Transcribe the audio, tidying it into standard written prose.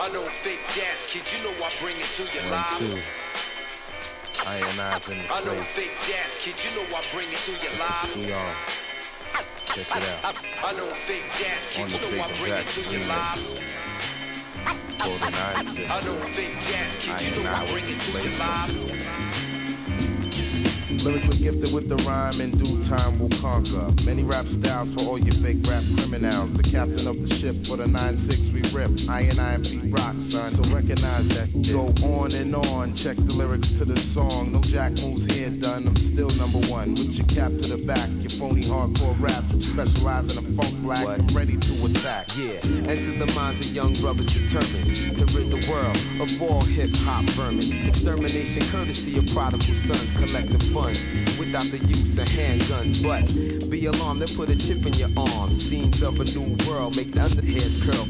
Unknown fake gas, kid, you know I bring it to you live. 1, 2. Ionize in the Unknown place. fake gas, kid, you know I bring it to you live. We on. Check it out. Unknown fake gas, On kid, the you know I Big bring it Jack to you remix. live. For the 9-6. Unknown fake gas, kid, you know I bring it to you live. Lyrically gifted with the rhyme, in due time will conquer many rap styles for all your fake rap criminals. The captain of the ship for the 9-6 we rip. I and Pete Rock, son. So recognize that. Go on and on. Check the lyrics to the song. No jack moves here done. I'm still number one. With your cap to the back. Your phony hardcore raps which specialize in a funk black. I'm ready to attack. Yeah, enter the minds of young brothers determined to rid the world of all hip-hop vermin. Extermination courtesy of prodigal sons collecting funds without the use of handguns. But be alarmed, they'll put a chip in your arm. Scenes of a new world make the underhairs curl.